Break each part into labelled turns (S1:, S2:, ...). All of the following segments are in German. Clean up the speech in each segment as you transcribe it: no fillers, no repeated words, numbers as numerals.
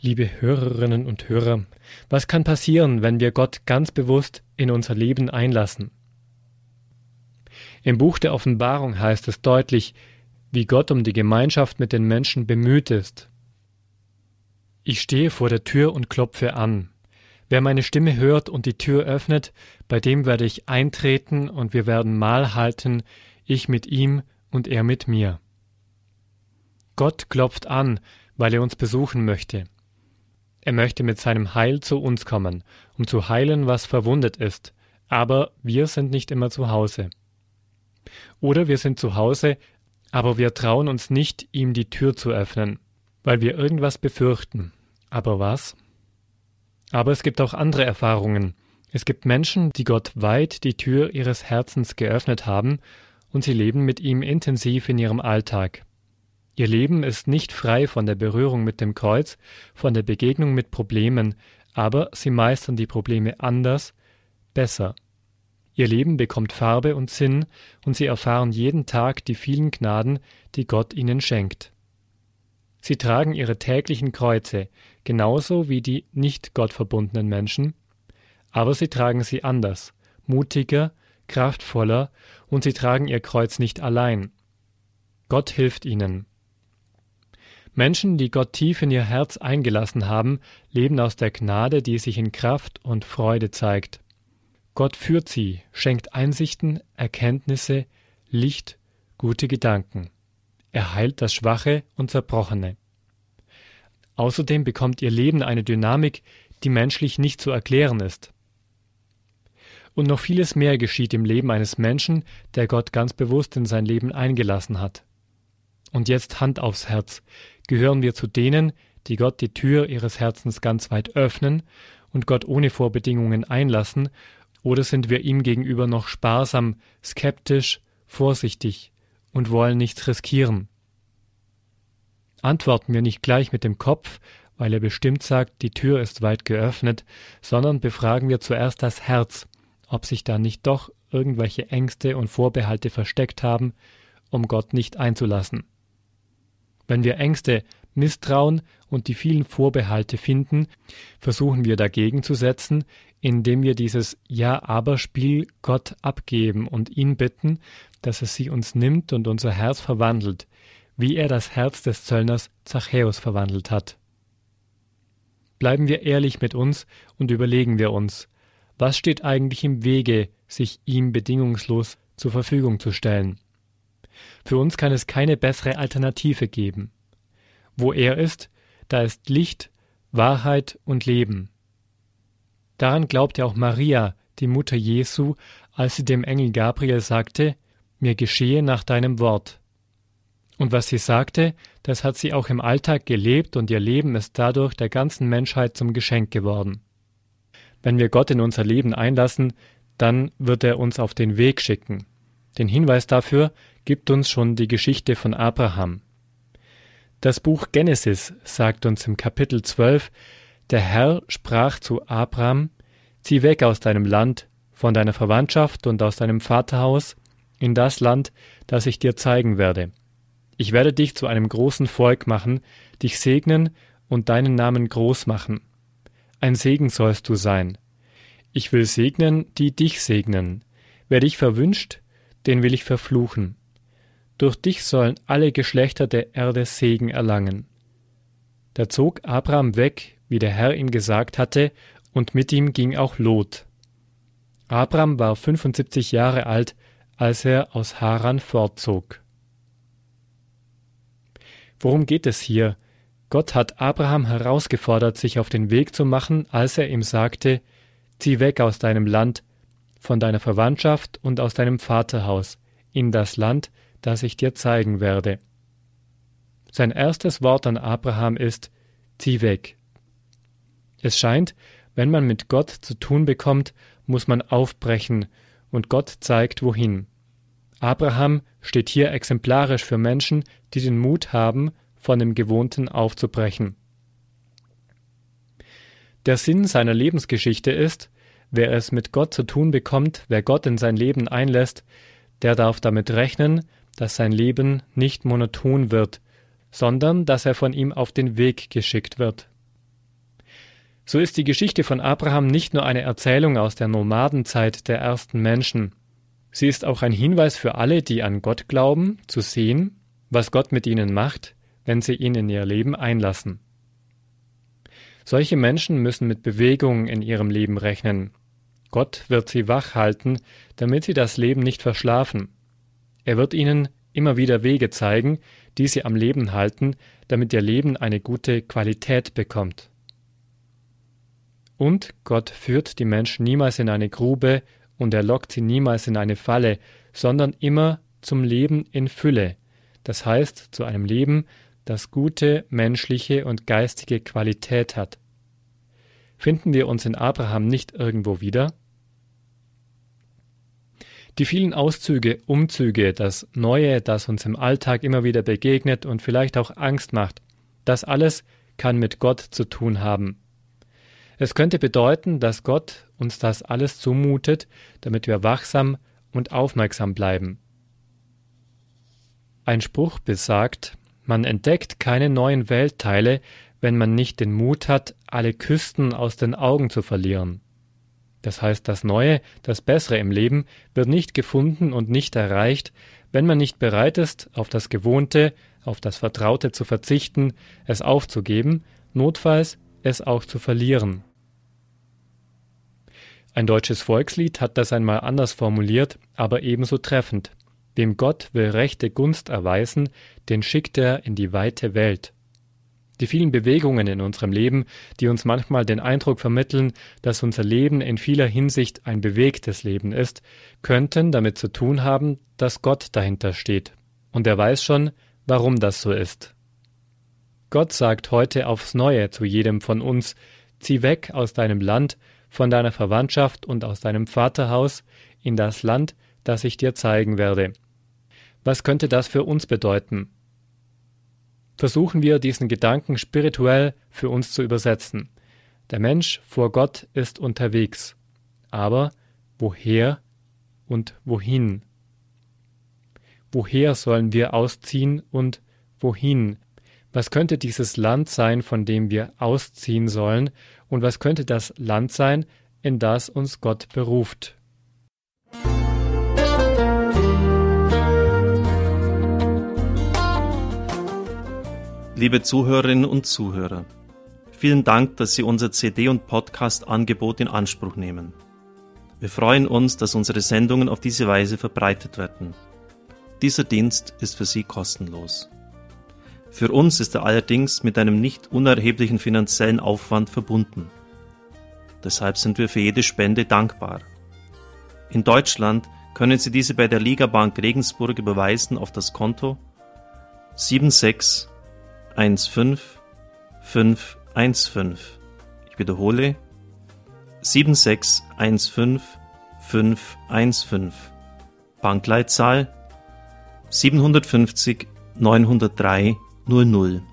S1: Liebe Hörerinnen und Hörer, was kann passieren, wenn wir Gott ganz bewusst in unser Leben einlassen? Im Buch der Offenbarung heißt es deutlich, wie Gott um die Gemeinschaft mit den Menschen bemüht ist. Ich stehe vor der Tür und klopfe an. Wer meine Stimme hört und die Tür öffnet, bei dem werde ich eintreten und wir werden Mahl halten, ich mit ihm und er mit mir. Gott klopft an, weil er uns besuchen möchte. Er möchte mit seinem Heil zu uns kommen, um zu heilen, was verwundet ist, aber wir sind nicht immer zu Hause. Oder wir sind zu Hause, aber wir trauen uns nicht, ihm die Tür zu öffnen, weil wir irgendwas befürchten. Aber was? Aber es gibt auch andere Erfahrungen. Es gibt Menschen, die Gott weit die Tür ihres Herzens geöffnet haben und sie leben mit ihm intensiv in ihrem Alltag. Ihr Leben ist nicht frei von der Berührung mit dem Kreuz, von der Begegnung mit Problemen, aber sie meistern die Probleme anders, besser. Ihr Leben bekommt Farbe und Sinn und sie erfahren jeden Tag die vielen Gnaden, die Gott ihnen schenkt. Sie tragen ihre täglichen Kreuze, genauso wie die nicht gottverbundenen Menschen, aber sie tragen sie anders, mutiger, kraftvoller und sie tragen ihr Kreuz nicht allein. Gott hilft ihnen. Menschen, die Gott tief in ihr Herz eingelassen haben, leben aus der Gnade, die sich in Kraft und Freude zeigt. Gott führt sie, schenkt Einsichten, Erkenntnisse, Licht, gute Gedanken. Er heilt das Schwache und Zerbrochene. Außerdem bekommt ihr Leben eine Dynamik, die menschlich nicht zu erklären ist. Und noch vieles mehr geschieht im Leben eines Menschen, der Gott ganz bewusst in sein Leben eingelassen hat. Und jetzt Hand aufs Herz. Gehören wir zu denen, die Gott die Tür ihres Herzens ganz weit öffnen und Gott ohne Vorbedingungen einlassen, oder sind wir ihm gegenüber noch sparsam, skeptisch, vorsichtig und wollen nichts riskieren? Antworten wir nicht gleich mit dem Kopf, weil er bestimmt sagt, die Tür ist weit geöffnet, sondern befragen wir zuerst das Herz, ob sich da nicht doch irgendwelche Ängste und Vorbehalte versteckt haben, um Gott nicht einzulassen. Wenn wir Ängste, Misstrauen und die vielen Vorbehalte finden, versuchen wir dagegen zu setzen, indem wir dieses Ja-Aber-Spiel Gott abgeben und ihn bitten, dass er sie uns nimmt und unser Herz verwandelt, wie er das Herz des Zöllners Zachäus verwandelt hat. Bleiben wir ehrlich mit uns und überlegen wir uns, was steht eigentlich im Wege, sich ihm bedingungslos zur Verfügung zu stellen? Für uns kann es keine bessere Alternative geben. Wo er ist, da ist Licht, Wahrheit und Leben. Daran glaubte auch Maria, die Mutter Jesu, als sie dem Engel Gabriel sagte, mir geschehe nach deinem Wort. Und was sie sagte, das hat sie auch im Alltag gelebt und ihr Leben ist dadurch der ganzen Menschheit zum Geschenk geworden. Wenn wir Gott in unser Leben einlassen, dann wird er uns auf den Weg schicken. Den Hinweis dafür gibt uns schon die Geschichte von Abraham. Das Buch Genesis sagt uns im Kapitel 12, der Herr sprach zu Abram, zieh weg aus deinem Land, von deiner Verwandtschaft und aus deinem Vaterhaus, in das Land, das ich dir zeigen werde. Ich werde dich zu einem großen Volk machen, dich segnen und deinen Namen groß machen. Ein Segen sollst du sein. Ich will segnen, die dich segnen. Wer dich verwünscht, den will ich verfluchen. Durch dich sollen alle Geschlechter der Erde Segen erlangen. Da zog Abram weg, wie der Herr ihm gesagt hatte, und mit ihm ging auch Lot. Abram war 75 Jahre alt, als er aus Haran fortzog. Worum geht es hier? Gott hat Abraham herausgefordert, sich auf den Weg zu machen, als er ihm sagte, zieh weg aus deinem Land, von deiner Verwandtschaft und aus deinem Vaterhaus, in das Land, das ich dir zeigen werde. Sein erstes Wort an Abraham ist, zieh weg. Es scheint, wenn man mit Gott zu tun bekommt, muss man aufbrechen und Gott zeigt, wohin. Abraham steht hier exemplarisch für Menschen, die den Mut haben, von dem Gewohnten aufzubrechen. Der Sinn seiner Lebensgeschichte ist, wer es mit Gott zu tun bekommt, wer Gott in sein Leben einlässt, der darf damit rechnen, dass sein Leben nicht monoton wird, sondern dass er von ihm auf den Weg geschickt wird. So ist die Geschichte von Abraham nicht nur eine Erzählung aus der Nomadenzeit der ersten Menschen. Sie ist auch ein Hinweis für alle, die an Gott glauben, zu sehen, was Gott mit ihnen macht, wenn sie ihn in ihr Leben einlassen. Solche Menschen müssen mit Bewegungen in ihrem Leben rechnen. Gott wird sie wach halten, damit sie das Leben nicht verschlafen. Er wird ihnen immer wieder Wege zeigen, die sie am Leben halten, damit ihr Leben eine gute Qualität bekommt. Und Gott führt die Menschen niemals in eine Grube und er lockt sie niemals in eine Falle, sondern immer zum Leben in Fülle, das heißt zu einem Leben, das gute menschliche und geistige Qualität hat. Finden wir uns in Abraham nicht irgendwo wieder? Die vielen Auszüge, Umzüge, das Neue, das uns im Alltag immer wieder begegnet und vielleicht auch Angst macht, das alles kann mit Gott zu tun haben. Es könnte bedeuten, dass Gott uns das alles zumutet, damit wir wachsam und aufmerksam bleiben. Ein Spruch besagt, man entdeckt keine neuen Weltteile, wenn man nicht den Mut hat, alle Küsten aus den Augen zu verlieren. Das heißt, das Neue, das Bessere im Leben wird nicht gefunden und nicht erreicht, wenn man nicht bereit ist, auf das Gewohnte, auf das Vertraute zu verzichten, es aufzugeben, notfalls es auch zu verlieren. Ein deutsches Volkslied hat das einmal anders formuliert, aber ebenso treffend. Wem Gott will rechte Gunst erweisen, den schickt er in die weite Welt. Die vielen Bewegungen in unserem Leben, die uns manchmal den Eindruck vermitteln, dass unser Leben in vieler Hinsicht ein bewegtes Leben ist, könnten damit zu tun haben, dass Gott dahinter steht. Und er weiß schon, warum das so ist. Gott sagt heute aufs Neue zu jedem von uns: Zieh weg aus deinem Land, von deiner Verwandtschaft und aus deinem Vaterhaus in das Land, das ich dir zeigen werde. Was könnte das für uns bedeuten? Versuchen wir, diesen Gedanken spirituell für uns zu übersetzen. Der Mensch vor Gott ist unterwegs. Aber woher und wohin? Woher sollen wir ausziehen und wohin? Was könnte dieses Land sein, von dem wir ausziehen sollen? Und was könnte das Land sein, in das uns Gott beruft?
S2: Liebe Zuhörerinnen und Zuhörer, vielen Dank, dass Sie unser CD- und Podcast-Angebot in Anspruch nehmen. Wir freuen uns, dass unsere Sendungen auf diese Weise verbreitet werden. Dieser Dienst ist für Sie kostenlos. Für uns ist er allerdings mit einem nicht unerheblichen finanziellen Aufwand verbunden. Deshalb sind wir für jede Spende dankbar. In Deutschland können Sie diese bei der Ligabank Regensburg überweisen auf das Konto 7615515. Ich wiederhole 7615515. Bankleitzahl 750 903 00.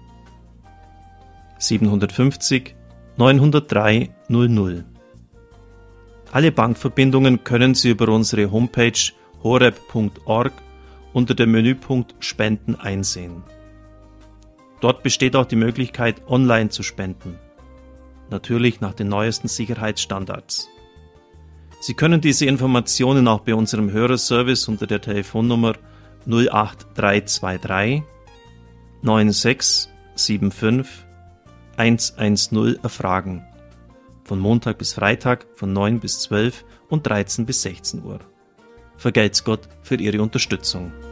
S2: 750 903 00. Alle Bankverbindungen können Sie über unsere Homepage horeb.org unter dem Menüpunkt Spenden einsehen. Dort besteht auch die Möglichkeit, online zu spenden. Natürlich nach den neuesten Sicherheitsstandards. Sie können diese Informationen auch bei unserem Hörerservice unter der Telefonnummer 08323 9675 110 erfragen. Von Montag bis Freitag von 9 bis 12 und 13 bis 16 Uhr. Vergelt's Gott für Ihre Unterstützung.